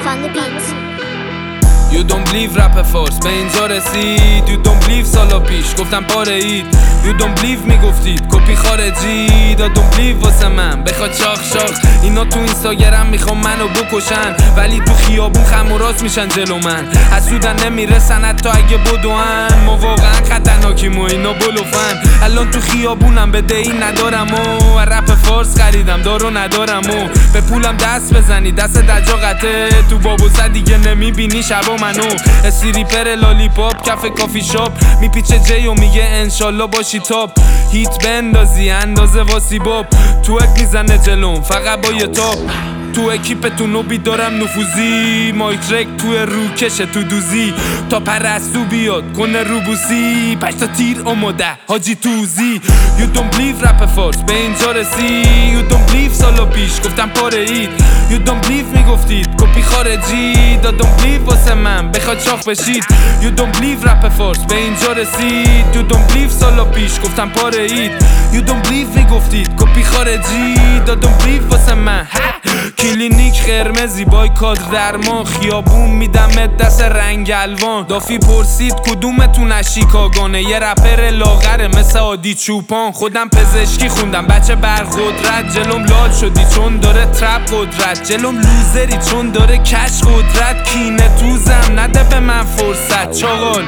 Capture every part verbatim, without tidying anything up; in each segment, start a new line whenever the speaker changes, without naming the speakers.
on the beat.
You don't believe rap فارس به اینجا رسید. You don't believe سالا پیش گفتم پاره اید. You don't believe میگفتید کپی خارجی. دا don't believe واسه من بخواد شاخ شاخ. اینا تو اینستاگرام میخوام منو بکشن، ولی تو خیابون خم و راست میشن جلو من. حسودن نمیرسن حتی اگه بدوان. ما واقعا خطرناکیم و اینا بلوفن. الان تو خیابونم به دی ندارم و رپ فارس خریدم دارو ندارم و به پولم دست بزنی دست دجا قطه. تو بابوسه دیگه نمیبینی شبا منو. استریپر لالیپاپ کف کافی شاپ میپیچه جی و میگه انشالله باشی تاپ. هیت بندازی اندازه واسی باب. تو اک میزنه جلوم فقط با یه تاپ. تو اکیپتون رو بیدارم نفوذی. مایک رک تو رو کشه تو دوزی تا پرستو بیاد کنه روبوسی. پشتا تیر آماده حاجی توزی. You don't believe رپ فارس به اینجا رسی. You don't believe سالا پیش گفتم پاره اید. You don't believe میگفتید کپی خارجی. دا don't believe واسه من بخواد شاخ بشید. You don't believe رپ فارس به اینجا رسید. You don't believe سالا پیش گفتم پاره اید. You don't believe میگفتید کپی خارجی. دا don't believe واسه من. کلینیک قرمزی بای کادر درمان. خیابون میدم دست رنگ الوان. دافی پرسید کدومتون از شیکاگونه. یه رپر لاغره مثل عادی چوپان. خودم پزشکی خوندم بچه برقدرت. جلوم لال شدی چون داره ترپ قدرت. جلوم لوزری چون داره کش قدرت. کینه توزم نده به من فرصت چاقال.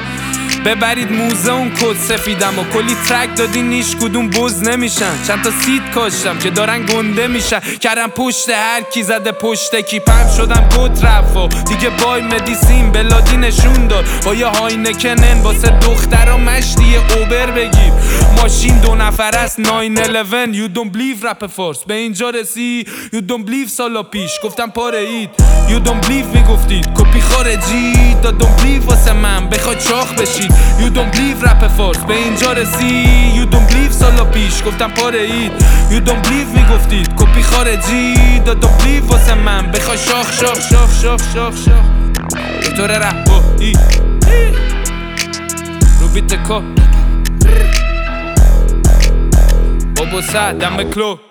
ببرید موزه اون کد سفیدم و کلی ترک دادین هیچ کدوم بز نمیشن. چند تا سید کاشتم که دارن گنده میشن. کردم پشت هر کی زده پشت کیپم. شدم گد رفا دیگه بای مدیسین بلادی نشون داد. با یه هاینکنن واسه دخترا مشتی اوبر بگیر. ماشین دو نفر است ناین الیون. You don't believe رپ فارس به اینجا رسی. You don't believe سالا پیش گفتم پاره اید. You don't believe میگفتید کپی خارجی. دا don't believe واسه من بخواد شاخ بشید. You don't believe رپ فارس به اینجا رسی. You don't believe سالا پیش گفتم پاره اید. You don't believe میگفتید کپی خارجی. دا don't believe واسه من بخواد شاخ شاخ شاخ شاخ شاخ شاخ. بطور رهبایی رو بیت کا بابا سه دم کلو.